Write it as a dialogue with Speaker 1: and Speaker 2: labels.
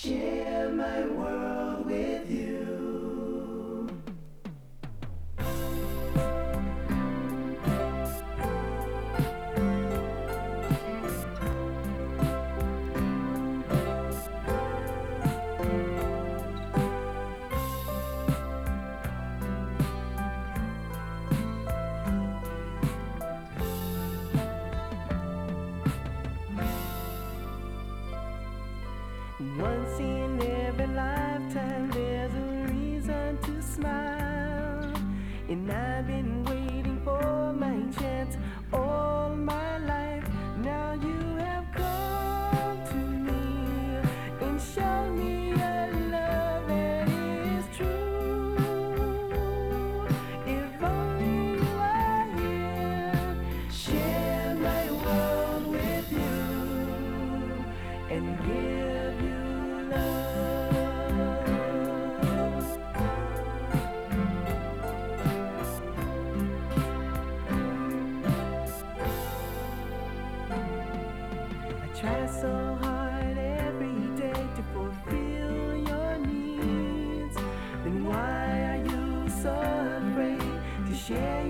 Speaker 1: share my world with you.
Speaker 2: Once in every lifetime there's a reason to smile, and I've been waiting for my chance all my life. Now you have come to me and shown me a love that is true. If only you are here,
Speaker 1: Share my world with you
Speaker 2: and give you try so hard every day to fulfill your needs. Then why are you so afraid to share